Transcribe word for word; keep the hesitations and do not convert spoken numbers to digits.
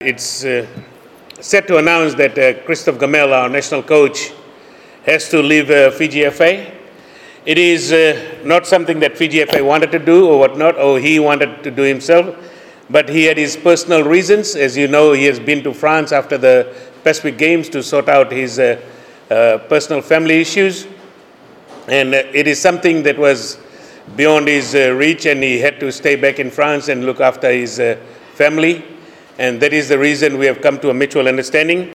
it's uh, set to announce that uh, Christophe Gamel, our national coach, has to leave uh, Fiji F A. It is uh, not something that Fiji F A wanted to do or whatnot, or he wanted to do himself, but he had his personal reasons. As you know, he has been to France after the Pacific Games to sort out his uh, uh, personal family issues. And uh, it is something that was beyond his uh, reach, and he had to stay back in France and look after his uh, family. And that is the reason we have come to a mutual understanding.